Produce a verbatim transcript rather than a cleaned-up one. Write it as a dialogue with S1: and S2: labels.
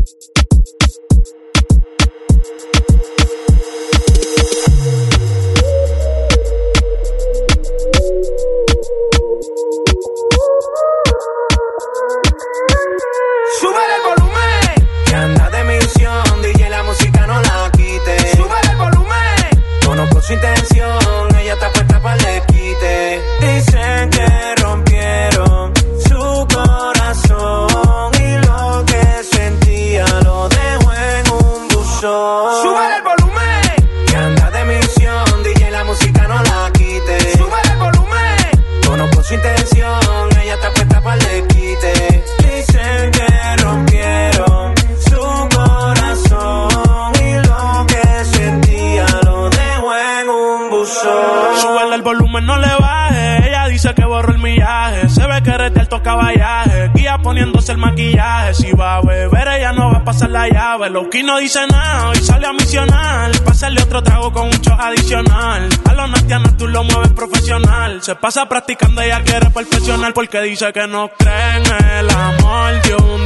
S1: Su intención, ella está puesta para el quite. Dicen que rompieron su corazón y lo que sentía lo dejó en un buzón. Sube el volumen, que anda de misión, D J la música no la quite. Sube el volumen, conozco su intención, ella está puesta para el quite. Dicen que rompieron su corazón y lo que sentía lo dejó en un buzón.
S2: Súbele el volumen, no le baje. Ella dice que borró el millaje. Se ve que eres de alto caballaje. Guía poniéndose el maquillaje. Si va a beber, ella no va a pasar la llave. Loki no dice nada, hoy sale a misionar. Pásale otro trago con un shot adicional. A los natianos tú lo mueves profesional. Se pasa practicando, ella quiere perfeccionar porque dice que no cree en el amor de un